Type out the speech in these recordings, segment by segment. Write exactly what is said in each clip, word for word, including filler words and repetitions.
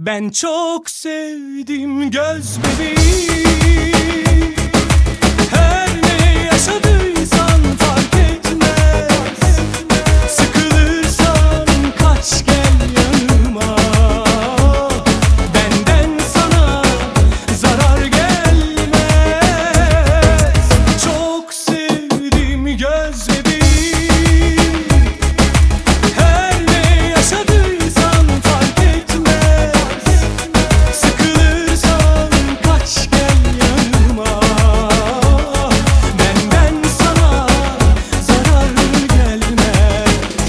Ben çok sevdim göz bebeğim. Her ne yaşadıysan fark etmez. Sıkılırsan kaç gel yanıma. Benden sana zarar gelmez. Çok sevdim göz bebeğim. Her ne yaşadıysan fark etmez. Sıkılırsan kaç gel yanıma. Benden sana zarar gelmez.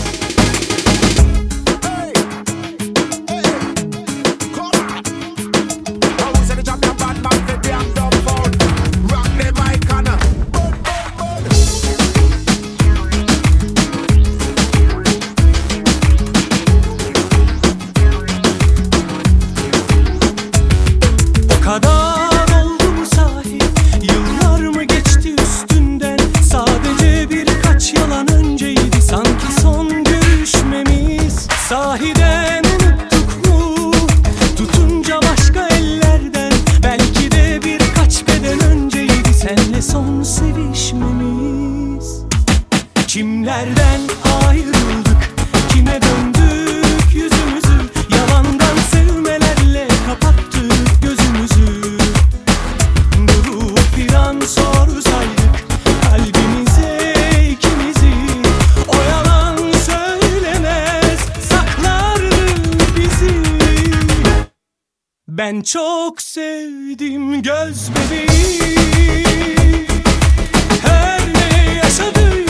Hey, hey, come on. I was in the champion bad man, the damn dumb phone. Rock the mic and a bud, bud, bud. O kadar oldu mu sahi? Yıllar mı geçti üstünden? Sadece birkaç yalan önceydi sanki son görüşmemiz. Sahiden unuttuk mu? Tutunca başka ellerden. Belki de birkaç beden önceydi senle son sevişmemiz. Kimlerden ayrıldık? Kime döndük yüzümüzü? Yalandan sevmelerle kapattık gözümüzü. Durup bir an sorsaydık kalbimize ikimizi, o yalan söylemez, saklardı bizi. Ben çok sevdim göz bebeğim. Her ne yaşadıysam